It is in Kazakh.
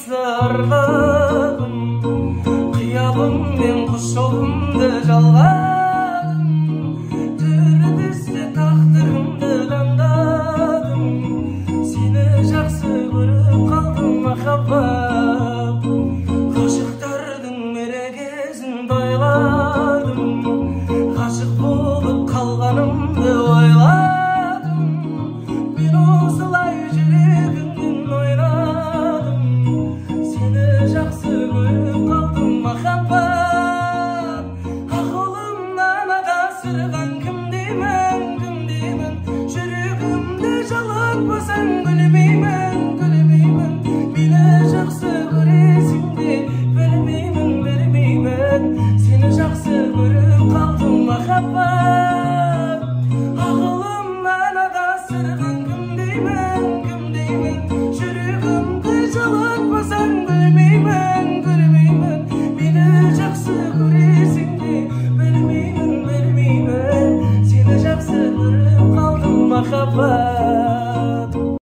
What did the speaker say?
арладым, қиялыммен құс жолымды жалғадым, жүрдісі тағдырымды таңдадым, сені жақсы көріп қалдым махаббат, ғашықтардың мерекесін тойладым, ғашық болып қалғанымды ойладым, мен осылай жүрегімнен ойнадым, сені жақсы көріп қалдым махаббат, ақылымнан адастырған кім деймін, жүрегімді жалатпасаң білмеймін, мені жақсы көресің де білмеймін, сені жақсы көріп қалдым махаббат, ақылымнан адастырған кім деймін, жүрегімді жалатпасаң білмеймін, мені жақсы көресің де білмеймін, сені жақсы көріп қалдым махаббат.